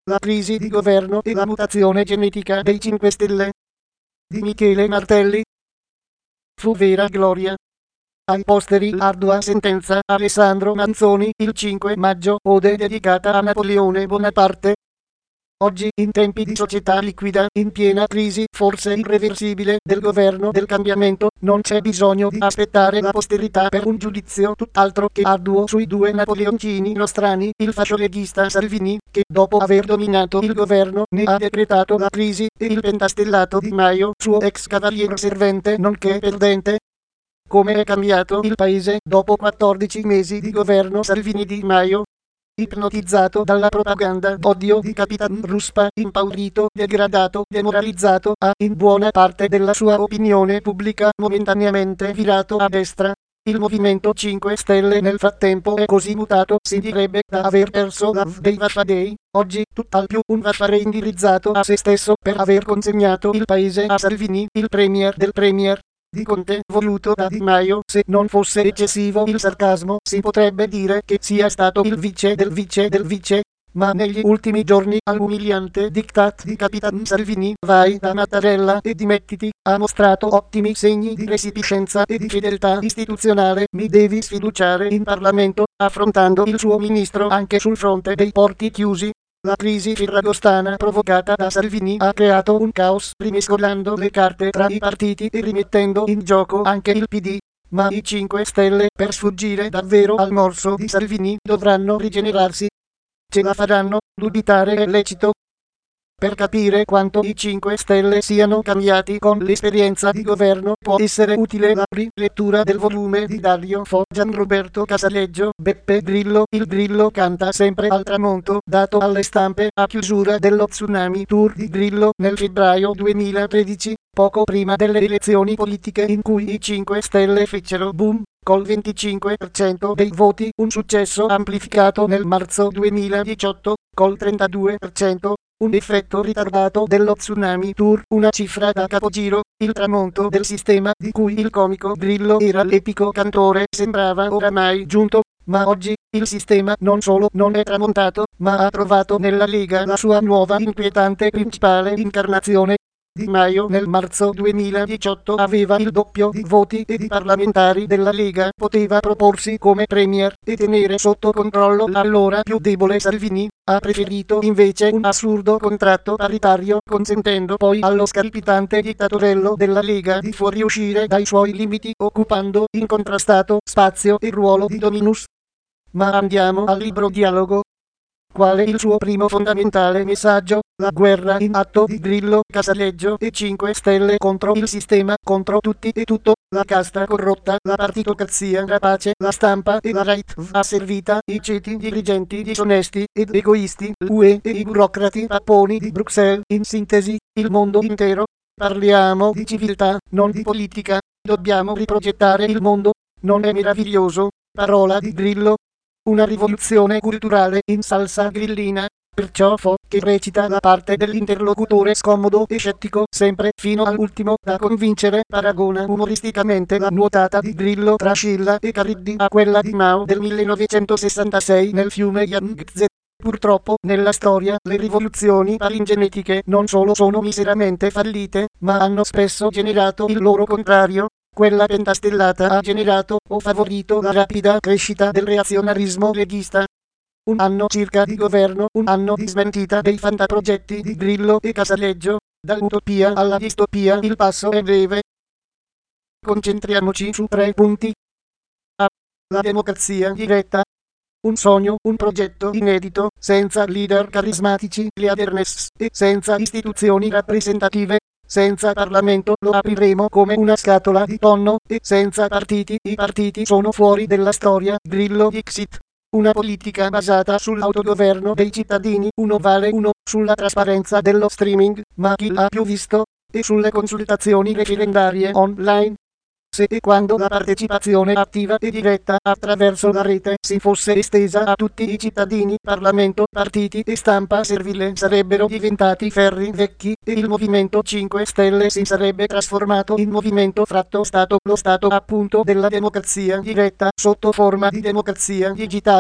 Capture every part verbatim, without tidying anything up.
La crisi di governo e la mutazione genetica dei cinque Stelle di Michele Martelli. Fu vera gloria. Ai posteri l'ardua sentenza Alessandro Manzoni il cinque maggio, ode dedicata a Napoleone Bonaparte. Oggi, in tempi di società liquida, in piena crisi, forse irreversibile, del governo del cambiamento, non c'è bisogno di aspettare la posterità per un giudizio tutt'altro che arduo sui due napoleoncini nostrani, il fascioleghista Salvini, che dopo aver dominato il governo ne ha decretato la crisi, e il pentastellato Di Maio, suo ex cavaliere servente nonché perdente. Come è cambiato il paese dopo quattordici mesi di governo Salvini-Di Maio? Ipnotizzato dalla propaganda d'odio di Capitan Ruspa, impaurito, degradato, demoralizzato, ha in buona parte della sua opinione pubblica momentaneamente virato a destra. Il Movimento cinque Stelle nel frattempo è così mutato, si direbbe, da aver perso la V dei Vaffadei, oggi tutt'al più un Vaffare indirizzato a se stesso per aver consegnato il paese a Salvini, il premier del premier. Di Conte, voluto da Di Maio. Se non fosse eccessivo il sarcasmo, si potrebbe dire che sia stato il vice del vice del vice, ma negli ultimi giorni, all'umiliante diktat di Capitan Salvini, vai da Mattarella e dimettiti, ha mostrato ottimi segni di resipiscenza e di fedeltà istituzionale. Mi devi sfiduciare in Parlamento, affrontando il suo ministro anche sul fronte dei porti chiusi. La crisi ferragostana provocata da Salvini ha creato un caos, rimescolando le carte tra i partiti e rimettendo in gioco anche il P D. Ma i cinque Stelle, per sfuggire davvero al morso di Salvini, dovranno rigenerarsi. Ce la faranno? Dubitare è lecito. Per capire quanto i cinque Stelle siano cambiati con l'esperienza di governo, può essere utile la rilettura del volume di Dario Fo, Gianroberto Casaleggio, Beppe Grillo. Il Grillo canta sempre al tramonto, dato alle stampe a chiusura dello Tsunami Tour di Grillo nel febbraio duemilatredici, poco prima delle elezioni politiche in cui i cinque Stelle fecero boom, col venticinque per cento dei voti, un successo amplificato nel marzo duemiladiciotto, col trentadue per cento. Un effetto ritardato dello Tsunami Tour, una cifra da capogiro, il tramonto del sistema di cui il comico Grillo era l'epico cantore sembrava oramai giunto, ma oggi il sistema non solo non è tramontato, ma ha trovato nella Lega la sua nuova inquietante principale incarnazione. Di Maio nel marzo duemiladiciotto aveva il doppio di voti e di parlamentari della Lega, poteva proporsi come premier e tenere sotto controllo l'allora più debole Salvini. Ha preferito invece un assurdo contratto paritario, consentendo poi allo scalpitante dittatorello della Lega di fuoriuscire dai suoi limiti, occupando incontrastato spazio e ruolo di dominus. Ma andiamo al libro dialogo. Qual è il suo primo fondamentale messaggio? La guerra in atto di Grillo, Casaleggio e cinque Stelle contro il sistema, contro tutti e tutto, la casta corrotta, la partitocrazia rapace, la stampa e la right asservita, i ceti dirigenti disonesti ed egoisti, l'U E e i burocrati papponi di Bruxelles, in sintesi, il mondo intero. Parliamo di civiltà, non di politica, dobbiamo riprogettare il mondo, non è meraviglioso? Parola di Grillo. Una rivoluzione culturale in salsa grillina, perciò Fo, che recita la parte dell'interlocutore scomodo e scettico, sempre fino all'ultimo da convincere, paragona umoristicamente la nuotata di Grillo tra Scilla e Cariddi a quella di Mao del millenovecentosessantasei nel fiume Yangtze. Purtroppo, nella storia, le rivoluzioni palingenetiche non solo sono miseramente fallite, ma hanno spesso generato il loro contrario. Quella pentastellata ha generato o favorito la rapida crescita del reazionarismo leghista. Un anno circa di governo, un anno di smentita dei fantaprogetti di Grillo e Casaleggio. Dall'utopia alla distopia il passo è breve. Concentriamoci su tre punti. A. La democrazia diretta. Un sogno, un progetto inedito, senza leader carismatici, leaderness, e senza istituzioni rappresentative. Senza Parlamento lo apriremo come una scatola di tonno, e senza partiti i partiti sono fuori della storia. Grillo Dixit. Una politica basata sull'autogoverno dei cittadini, uno vale uno, sulla trasparenza dello streaming, ma chi l'ha più visto? E sulle consultazioni referendarie online. Se e quando la partecipazione attiva e diretta attraverso la rete si fosse estesa a tutti i cittadini, Parlamento, partiti e stampa servile sarebbero diventati ferri vecchi, e il Movimento cinque Stelle si sarebbe trasformato in movimento fratto Stato, lo Stato appunto della democrazia diretta, sotto forma di democrazia digitale.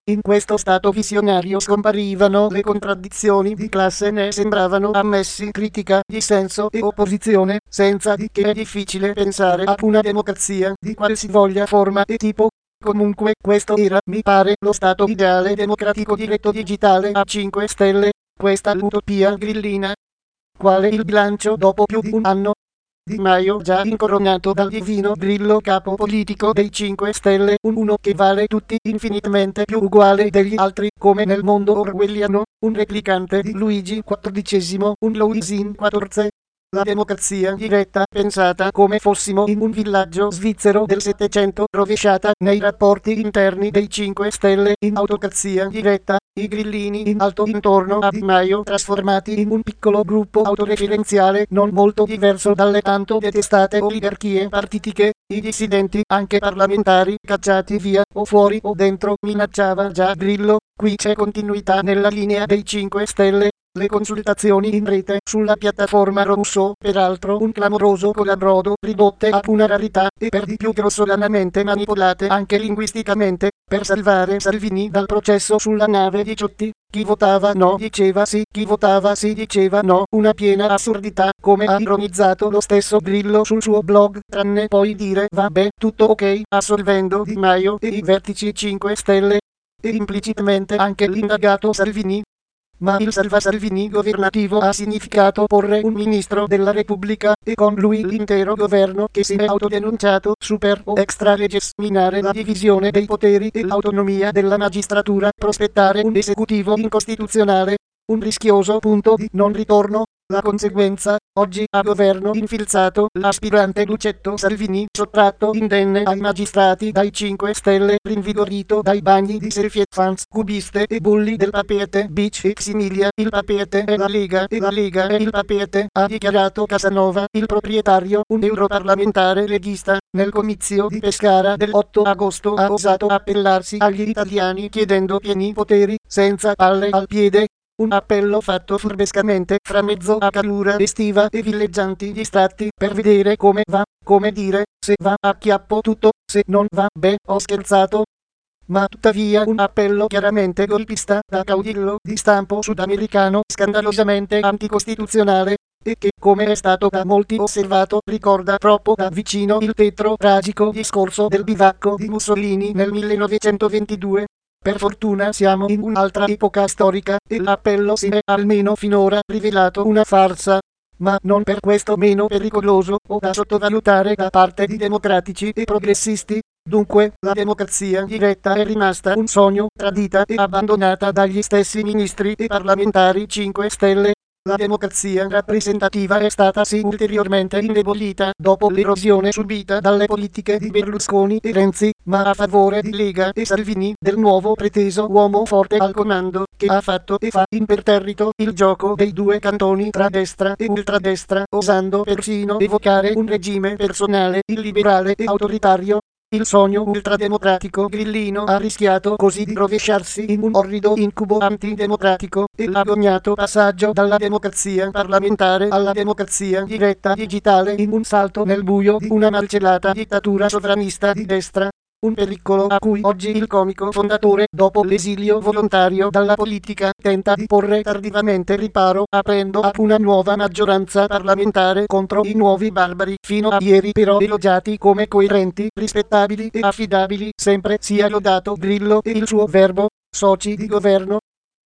In questo stato visionario scomparivano le contraddizioni di classe, ne sembravano ammessi critica, dissenso e opposizione, senza di che è difficile pensare a una democrazia di qualsivoglia forma e tipo. Comunque questo era, mi pare, lo stato ideale democratico diretto digitale a cinque stelle, questa l'utopia grillina. Quale il bilancio dopo più di un anno? Di Maio già incoronato dal divino Grillo capo politico dei cinque Stelle, un uno che vale tutti, infinitamente più uguale degli altri, come nel mondo orwelliano, un replicante di Luigi quattordicesimo, un Louisin quattordici. La democrazia diretta, pensata come fossimo in un villaggio svizzero del Settecento, rovesciata nei rapporti interni dei cinque Stelle in autocrazia diretta, i grillini in alto intorno a Di Maio trasformati in un piccolo gruppo autoreferenziale non molto diverso dalle tanto detestate oligarchie partitiche, i dissidenti, anche parlamentari, cacciati via o fuori o dentro, minacciava già Grillo. Qui c'è continuità nella linea dei cinque Stelle. Le consultazioni in rete sulla piattaforma Rousseau, peraltro un clamoroso colabrodo, ridotte a una rarità e per di più grossolanamente manipolate anche linguisticamente, per salvare Salvini dal processo sulla nave di Ciotti. Chi votava no diceva sì, chi votava sì diceva no, una piena assurdità, come ha ironizzato lo stesso Grillo sul suo blog, tranne poi dire vabbè, tutto ok, assolvendo Di Maio e i vertici cinque Stelle, e implicitamente anche l'indagato Salvini. Ma il salva Salvini governativo ha significato porre un ministro della Repubblica, e con lui l'intero governo che si è autodenunciato super o extra leges, minare la divisione dei poteri e l'autonomia della magistratura, prospettare un esecutivo incostituzionale, un rischioso punto di non ritorno. La conseguenza, oggi a governo infilzato, l'aspirante Lucetto Salvini, sottratto indenne ai magistrati dai cinque Stelle, rinvigorito dai bagni di selfie fans, cubiste e bulli del Papeete Beach ex Emilia. Il Papeete è la Lega e la Lega è il Papeete, ha dichiarato Casanova, il proprietario, un europarlamentare leghista. Nel comizio di Pescara del otto agosto ha osato appellarsi agli italiani chiedendo pieni poteri, senza palle al piede. Un appello fatto furbescamente fra mezzo a calura estiva e villeggianti distratti per vedere come va, come dire, se va acchiappo tutto, se non va beh, ho scherzato. Ma tuttavia un appello chiaramente golpista da caudillo di stampo sudamericano, scandalosamente anticostituzionale, e che, come è stato da molti osservato, ricorda troppo da vicino il tetro tragico discorso del bivacco di Mussolini nel millenovecentoventidue. Per fortuna siamo in un'altra epoca storica, e l'appello si è almeno finora rivelato una farsa, ma non per questo meno pericoloso o da sottovalutare da parte di democratici e progressisti. Dunque, la democrazia diretta è rimasta un sogno, tradita e abbandonata dagli stessi ministri e parlamentari cinque Stelle. La democrazia rappresentativa è stata sì ulteriormente indebolita dopo l'erosione subita dalle politiche di Berlusconi e Renzi, ma a favore di Lega e Salvini, del nuovo preteso uomo forte al comando, che ha fatto e fa imperterrito il gioco dei due cantoni tra destra e ultradestra, osando persino evocare un regime personale, illiberale e autoritario. Il sogno ultrademocratico grillino ha rischiato così di rovesciarsi in un orrido incubo antidemocratico, e l'agognato passaggio dalla democrazia parlamentare alla democrazia diretta digitale in un salto nel buio di una malcelata dittatura sovranista di destra. Un pericolo a cui oggi il comico fondatore, dopo l'esilio volontario dalla politica, tenta di porre tardivamente riparo, aprendo a una nuova maggioranza parlamentare contro i nuovi barbari, fino a ieri però elogiati come coerenti, rispettabili e affidabili. Sempre sia lodato Grillo e il suo verbo, soci di governo.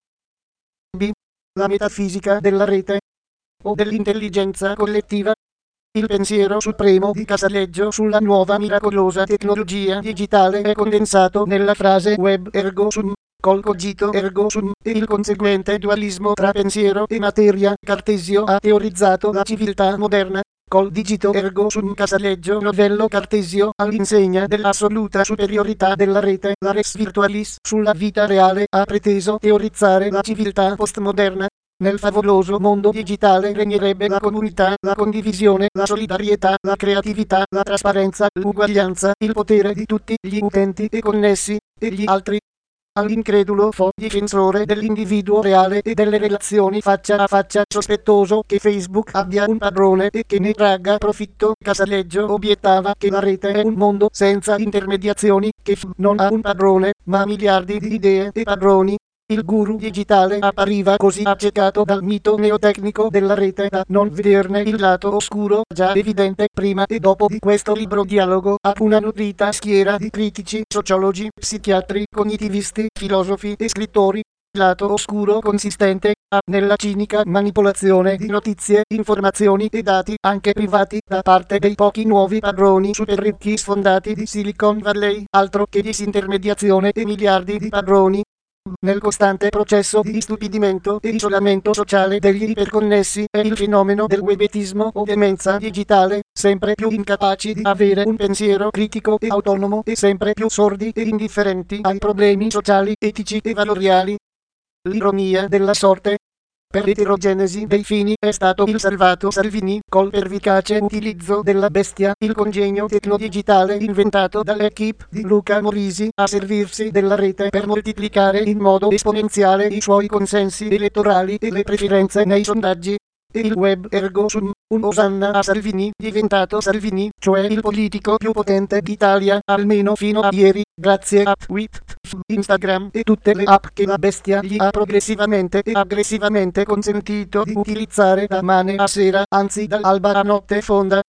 B. La metafisica della rete o dell'intelligenza collettiva. Il pensiero supremo di Casaleggio sulla nuova miracolosa tecnologia digitale è condensato nella frase web ergo sum, col cogito ergo sum, e il conseguente dualismo tra pensiero e materia. Cartesio ha teorizzato la civiltà moderna, col digito ergo sum. Casaleggio, novello Cartesio, all'insegna dell'assoluta superiorità della rete, la res virtualis, sulla vita reale, ha preteso teorizzare la civiltà postmoderna. Nel favoloso mondo digitale regnerebbe la comunità, la condivisione, la solidarietà, la creatività, la trasparenza, l'uguaglianza, il potere di tutti gli utenti e connessi, e gli altri All'incredulo fo difensore dell'individuo reale e delle relazioni faccia a faccia sospettoso che Facebook abbia un padrone e che ne tragga profitto. Casaleggio obiettava che la rete è un mondo senza intermediazioni, che F non ha un padrone, ma miliardi di idee e padroni. Il guru digitale appariva così accecato dal mito neotecnico della rete da non vederne il lato oscuro, già evidente prima e dopo di questo libro dialogo a una nutrita schiera di critici, sociologi, psichiatri, cognitivisti, filosofi e scrittori. Lato oscuro consistente a nella cinica manipolazione di notizie, informazioni e dati, anche privati, da parte dei pochi nuovi padroni super ricchi sfondati di Silicon Valley, altro che disintermediazione e miliardi di padroni. Nel costante processo di istupidimento e isolamento sociale degli iperconnessi è il fenomeno del webetismo o demenza digitale, sempre più incapaci di avere un pensiero critico e autonomo e sempre più sordi e indifferenti ai problemi sociali, etici e valoriali. L'ironia della sorte. Per eterogenesi dei fini è stato il salvato Salvini, col pervicace utilizzo della bestia, il congegno tecnodigitale inventato dall'equipe di Luca Morisi, a servirsi della rete per moltiplicare in modo esponenziale i suoi consensi elettorali e le preferenze nei sondaggi. E il web ergo sum, un osanna a Salvini, diventato Salvini, cioè il politico più potente d'Italia, almeno fino a ieri, grazie a Twitter, Instagram e tutte le app che la bestia gli ha progressivamente e aggressivamente consentito di utilizzare da mane a sera, anzi dall'alba a notte fonda.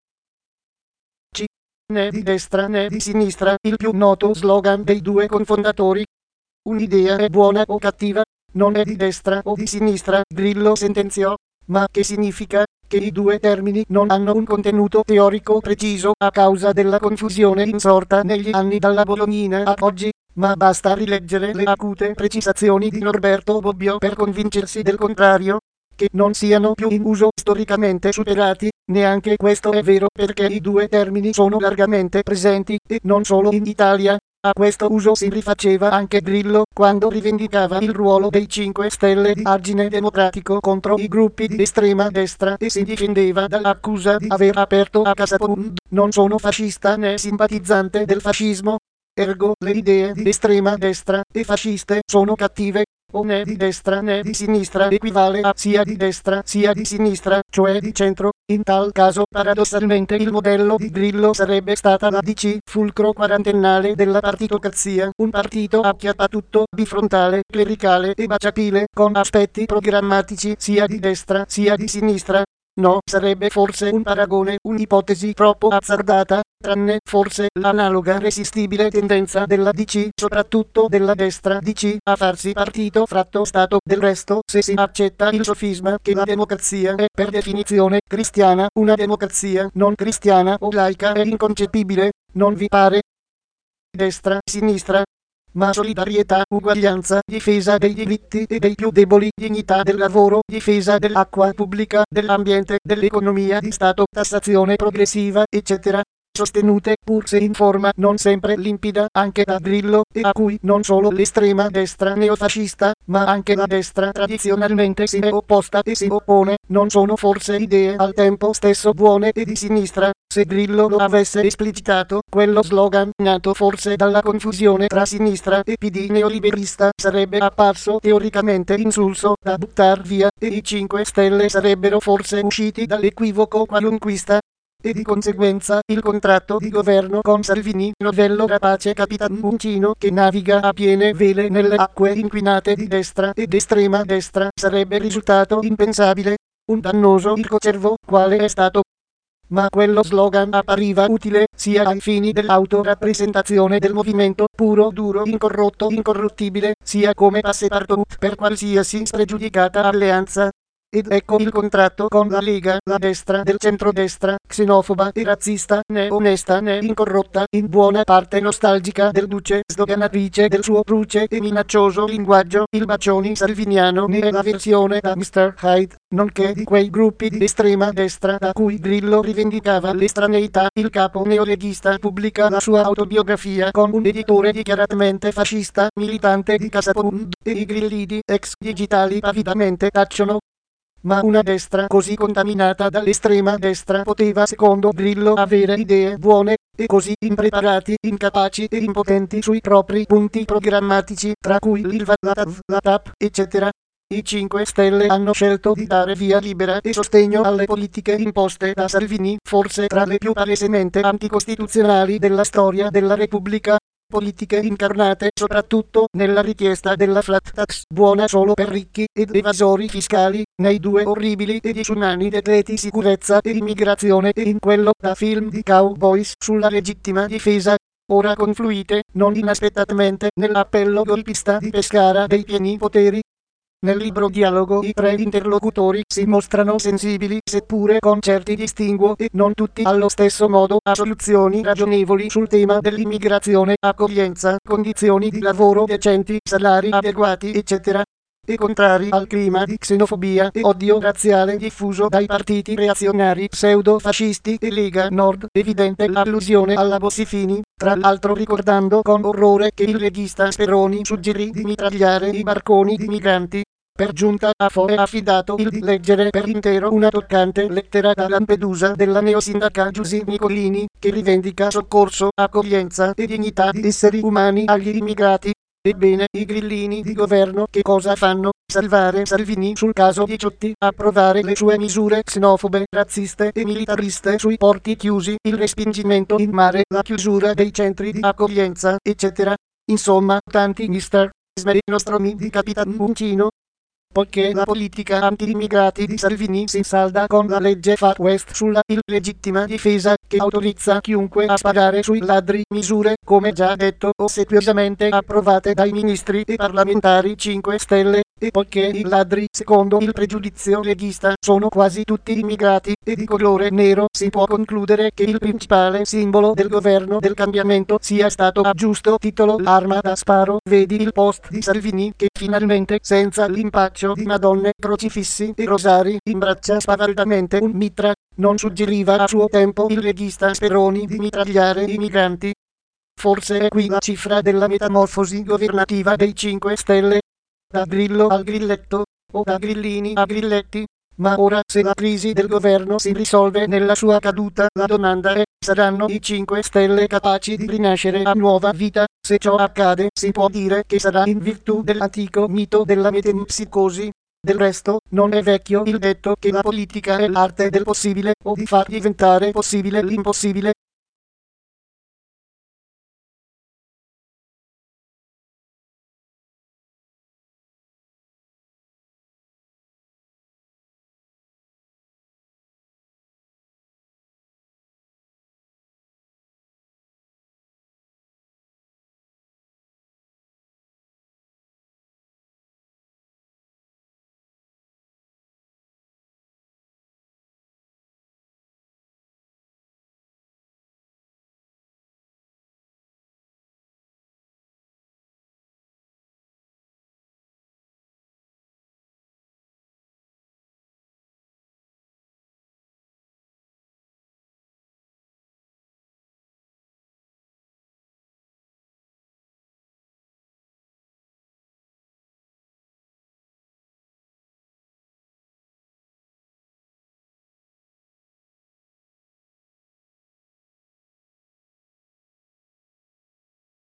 C. Né di destra né di sinistra, il più noto slogan dei due confondatori. Un'idea è buona o cattiva, non è di destra o di sinistra, Grillo sentenziò. Ma che significa? Che i due termini non hanno un contenuto teorico preciso a causa della confusione insorta negli anni dalla Bolognina a oggi, ma basta rileggere le acute precisazioni di Norberto Bobbio per convincersi del contrario, che non siano più in uso storicamente superati. Neanche questo è vero perché i due termini sono largamente presenti, e non solo in Italia. A questo uso si rifaceva anche Grillo quando rivendicava il ruolo dei cinque Stelle di argine democratico contro i gruppi di estrema destra e si difendeva dall'accusa di aver aperto a Casapund. Non sono fascista né simpatizzante del fascismo. Ergo le idee di estrema destra e fasciste sono cattive. O né di destra né di sinistra equivale a sia di destra sia di sinistra, cioè di centro. In tal caso paradossalmente il modello di Grillo sarebbe stata la D C, fulcro quarantennale della partitocrazia, un partito acchiappatutto, bifrontale, clericale e baciapile, con aspetti programmatici sia di destra sia di sinistra. No, sarebbe forse un paragone, un'ipotesi troppo azzardata, tranne forse l'analoga resistibile tendenza della D C, soprattutto della destra D C, a farsi partito fratto Stato. Del resto, se si accetta il sofisma che la democrazia è per definizione cristiana, una democrazia non cristiana o laica è inconcepibile, non vi pare? Destra, sinistra. Ma solidarietà, uguaglianza, difesa dei diritti e dei più deboli, dignità del lavoro, difesa dell'acqua pubblica, dell'ambiente, dell'economia di Stato, tassazione progressiva, eccetera. Sostenute, pur se in forma non sempre limpida, anche da Grillo, e a cui non solo l'estrema destra neofascista, ma anche la destra tradizionalmente si è opposta e si oppone, non sono forse idee al tempo stesso buone e di sinistra. Se Grillo lo avesse esplicitato, quello slogan, nato forse dalla confusione tra sinistra e P D neoliberista, sarebbe apparso teoricamente insulso da buttar via, e i cinque Stelle sarebbero forse usciti dall'equivoco qualunquista. E di conseguenza il contratto di governo con Salvini, novello rapace capitan uncino che naviga a piene vele nelle acque inquinate di destra ed estrema destra, sarebbe risultato impensabile, un dannoso ircocervo, quale è stato. Ma quello slogan appariva utile, sia ai fini dell'autorappresentazione del movimento, puro, duro, incorrotto, incorruttibile, sia come passepartout per qualsiasi spregiudicata alleanza. Ed ecco il contratto con la Lega, la destra del centrodestra, xenofoba e razzista, né onesta né incorrotta, in buona parte nostalgica del duce, sdoganatrice del suo truce e minaccioso linguaggio. Il bacioni salviniano ne è la versione da mister Hyde, nonché di quei gruppi di estrema destra da cui Grillo rivendicava l'estraneità. Il capo neoleghista pubblica la sua autobiografia con un editore dichiaratamente fascista, militante di Casapund, e i grillidi ex digitali avidamente tacciono. Ma una destra così contaminata dall'estrema destra poteva secondo Grillo avere idee buone, e così impreparati, incapaci e impotenti sui propri punti programmatici, tra cui l'I L V A, la T A V, la T A P, eccetera. I cinque Stelle hanno scelto di dare via libera e sostegno alle politiche imposte da Salvini, forse tra le più palesemente anticostituzionali della storia della Repubblica. Politiche incarnate soprattutto nella richiesta della flat tax, buona solo per ricchi ed evasori fiscali, nei due orribili e disumani decreti sicurezza e immigrazione e in quello da film di cowboys sulla legittima difesa, ora confluite, non inaspettatamente, nell'appello golpista di Pescara dei pieni poteri. Nel libro dialogo i tre interlocutori si mostrano sensibili, seppure con certi distinguo e non tutti allo stesso modo, a soluzioni ragionevoli sul tema dell'immigrazione, accoglienza, condizioni di lavoro decenti, salari adeguati, eccetera. E contrari al clima di xenofobia e odio razziale diffuso dai partiti reazionari pseudo-fascisti e Lega Nord, evidente l'allusione alla Bossi-Fini, tra l'altro ricordando con orrore che il regista Speroni suggerì di mitragliare i barconi di migranti. Per giunta a Fo è affidato il di leggere per intero una toccante lettera da Lampedusa della neosindaca Giusy Nicolini, che rivendica soccorso, accoglienza e dignità di esseri umani agli immigrati. Ebbene, i grillini di governo che cosa fanno? Salvare Salvini sul caso di Ciotti, approvare le sue misure xenofobe, razziste e militariste sui porti chiusi, il respingimento in mare, la chiusura dei centri di accoglienza, eccetera. Insomma, tanti mister Smernostromi di Capitan Uncino. Poiché la politica anti-immigrati di Salvini si salda con la legge Far West sulla illegittima difesa, che autorizza chiunque a sparare sui ladri, misure, come già detto, ossequiosamente approvate dai ministri e parlamentari cinque Stelle, e poiché i ladri, secondo il pregiudizio leghista, sono quasi tutti immigrati e di colore nero, si può concludere che il principale simbolo del governo del cambiamento sia stato a giusto titolo l'arma da sparo, vedi il post di Salvini che finalmente, senza l'impaccio di madonne, crocifissi e rosari, imbraccia spavaldamente un mitra. Non suggeriva a suo tempo il leghista Speroni di mitragliare i migranti? Forse è qui la cifra della metamorfosi governativa dei cinque Stelle. Da Grillo al Grilletto, o da Grillini a Grilletti. Ma ora, se la crisi del governo si risolve nella sua caduta, la domanda è: saranno i cinque Stelle capaci di rinascere a nuova vita? Se ciò accade, si può dire che sarà in virtù dell'antico mito della metempsicosi. Del resto, non è vecchio il detto che la politica è l'arte del possibile, o di far diventare possibile l'impossibile.